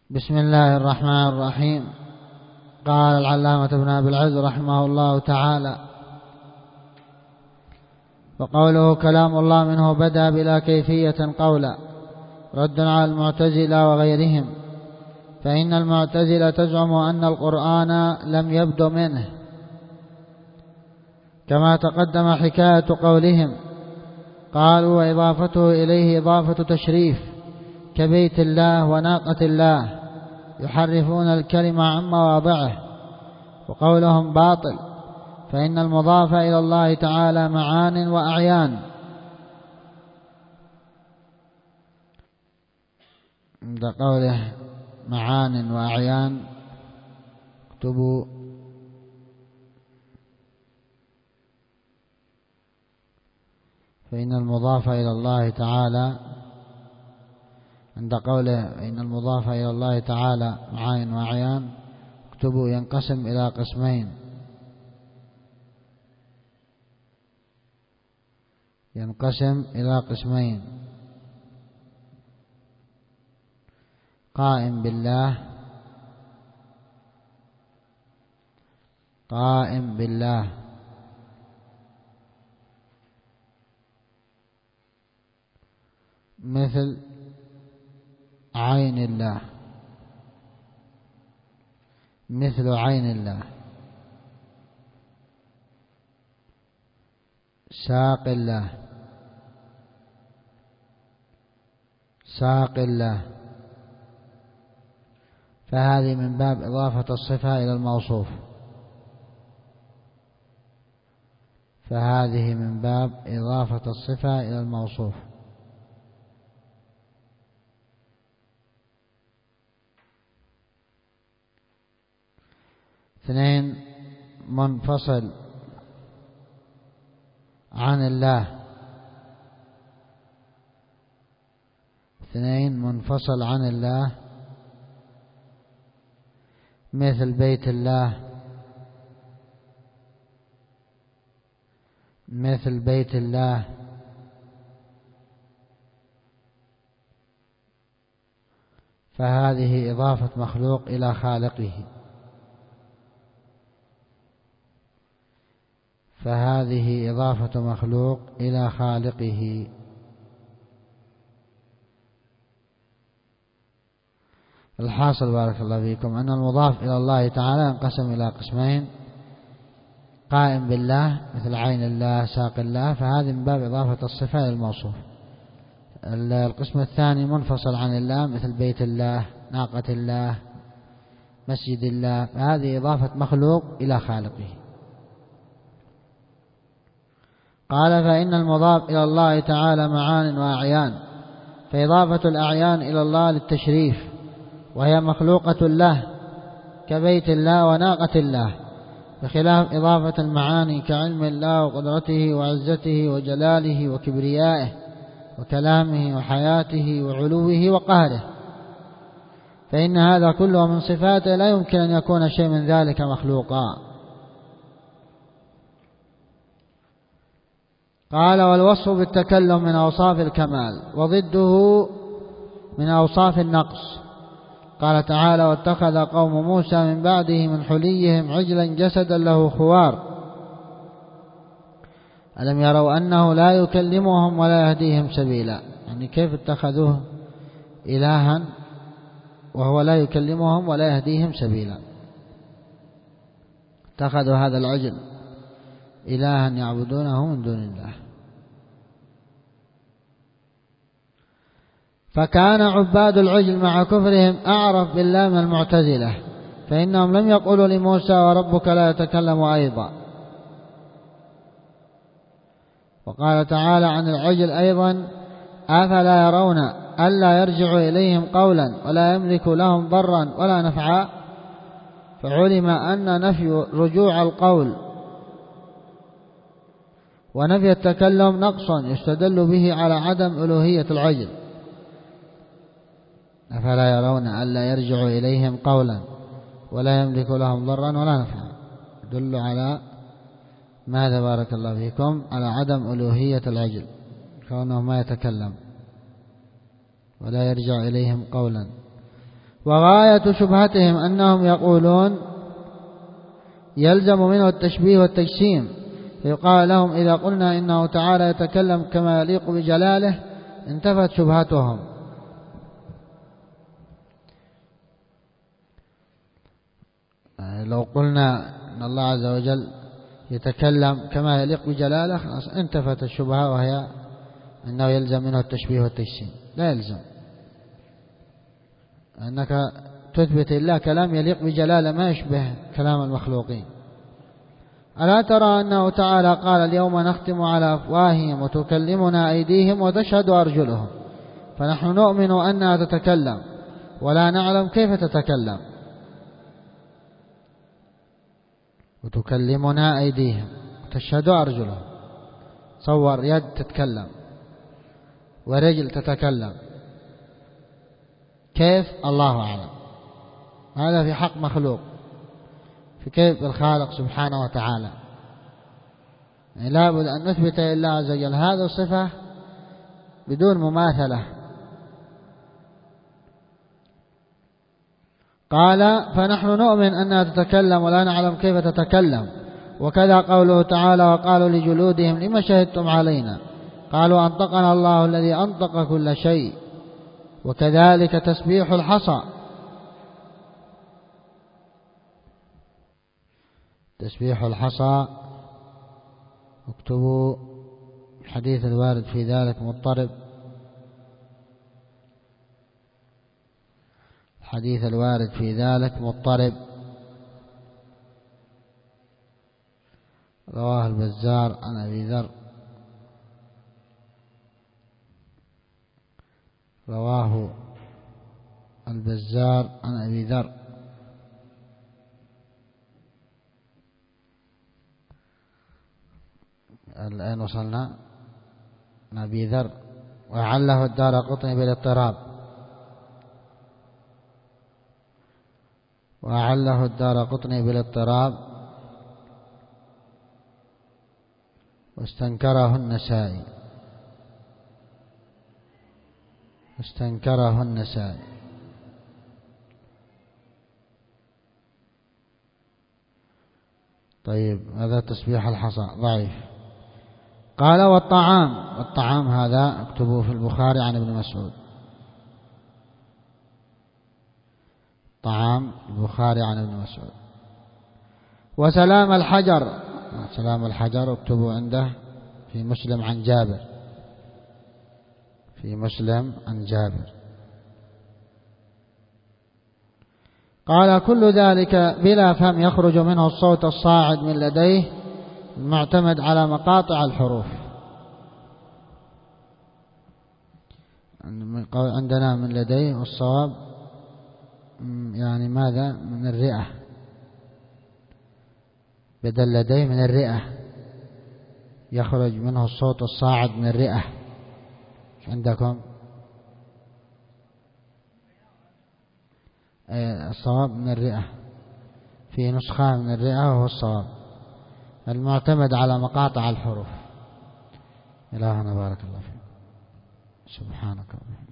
بسم الله الرحمن الرحيم. قال العلامة ابن أبي العز رحمه الله تعالى: وقوله كلام الله منه بدأ بلا كيفية قولا، رد على المعتزلة وغيرهم، فإن المعتزلة تزعم أن القرآن لم يبد منه، كما تقدم حكاية قولهم. قالوا: وإضافته إليه إضافة تشريف كبيت الله وناقة الله، يحرفون الكلمة عن مواضعه. وقولهم باطل، فإن المضاف إلى الله تعالى معان وأعيان. عند قوله معان وأعيان اكتبوا فإن المضاف إلى الله تعالى، عند قوله إن المضاف إلى الله تعالى معان وأعيان اكتبوا ينقسم إلى قسمين: ينقسم إلى قسمين: قائم بالله، قائم بالله، مثل عين الله، مثل عين الله. ساق الله، ساق الله. فهذه من باب إضافة الصفة إلى الموصوف، فهذه من باب إضافة الصفة إلى الموصوف. اثنين، منفصل عن الله، اثنين منفصل عن الله، مثل بيت الله، مثل بيت الله. فهذه إضافة مخلوق إلى خالقه، فهذه إضافة مخلوق إلى خالقه. الحاصل بارك الله فيكم أن المضاف إلى الله تعالى ينقسم إلى قسمين: قائم بالله مثل عين الله، ساق الله، فهذه من باب إضافة الصفة إلى الموصوف. القسم الثاني منفصل عن الله، مثل بيت الله، ناقة الله، مسجد الله، فهذه إضافة مخلوق إلى خالقه. قال: فإن المضاف إلى الله تعالى معان وأعيان، فإضافة الأعيان إلى الله للتشريف، وهي مخلوقة له كبيت الله وناقة الله، بخلاف إضافة المعاني كعلم الله وقدرته وعزته وجلاله وكبريائه وكلامه وحياته وعلوه وقهره، فإن هذا كله من صفاته لا يمكن أن يكون شيء من ذلك مخلوقا. قال: والوصف بالتكلم من أوصاف الكمال، وضده من أوصاف النقص. قال تعالى: واتخذ قوم موسى من بعده من حليهم عجلا جسدا له خوار ألم يروا أنه لا يكلمهم ولا يهديهم سبيلا. يعني كيف اتخذوه إلها وهو لا يكلمهم ولا يهديهم سبيلا؟ اتخذوا هذا العجل إلها يعبدونه من دون الله. فكان عباد العجل مع كفرهم أعرف بالله من المعتزلة، فإنهم لم يقولوا لموسى وربك لا يتكلم أيضا. وقال تعالى عن العجل أيضا: أفلا يرون ألا يرجع إليهم قولا ولا يملك لهم ضرا ولا نفعا. فعلم أن نفي رجوع القول ونفي التكلم نقص يستدل به على عدم ألوهية العجل. أفلا يرون ألا يرجع إليهم قولا ولا يملك لهم ضرا ولا نفعا، يدل على ماذا بارك الله فيكم؟ على عدم ألوهية العجل، كونه ما يتكلم ولا يرجع إليهم قولا وغاية شبهتهم أنهم يقولون يلزم منه التشبيه والتجسيم، فيقال لهم إذا قلنا إنه تعالى يتكلم كما يليق بجلاله انتفت شبهتهم. لو قلنا إن الله عز وجل يتكلم كما يليق بجلاله خلاص انتفت الشبهة، وهي أنه يلزم منه التشبيه والتجسيم. لا يلزم، أنك تثبت الله كلام يليق بجلاله ما يشبه كلام المخلوقين. ألا ترى أنه تعالى قال اليوم نختم على أفواههم وتكلمنا أيديهم وتشهد أرجلهم، فنحن نؤمن أنها تتكلم ولا نعلم كيف تتكلم. وتكلمنا أيديهم وتشهد أرجلهم، صور يد تتكلم ورجل تتكلم، كيف؟ الله أعلم. هذا في حق مخلوق، في كيف الخالق سبحانه وتعالى. يعني لابد أن نثبت لله عز وجل هذه الصفة بدون مماثلة. قال فنحن نؤمن أنها تتكلم ولا نعلم كيف تتكلم. وكذا قوله تعالى وقالوا لجلودهم لما شهدتم علينا قالوا أنطقنا الله الذي أنطق كل شيء. وكذلك تسبيح الحصى، تسبيح الحصى اكتبوا الحديث الوارد في ذلك مضطرب، الحديث الوارد في ذلك مضطرب، رواه البزار عن أبي ذر، رواه البزار عن أبي ذر. الآن وصلنا أبي ذر. وعله الدارقطني بالاضطراب، وعله الدارقطني بالاضطراب واستنكره النسائي، استنكره النسائي. طيب هذا تسبيح الحصى ضعيف. قال والطعام، والطعام هذا اكتبوه في البخاري عن ابن مسعود، طعام البخاري عن ابن مسعود. وسلام الحجر، سلام الحجر اكتبوا عنده في مسلم عن جابر، في مسلم عن جابر. قال كل ذلك بلا فهم يخرج منه الصوت الصاعد من لديه المعتمد على مقاطع الحروف. عندنا من لديه والصواب يعني ماذا؟ من الرئة، بدل لديه من الرئة، يخرج منه الصوت الصاعد من الرئة. عندكم الصواب من الرئة، في نسخة من الرئة وهو الصواب المعتمد على مقاطع الحروف. إلهنا بارك الله فيك. سبحانك.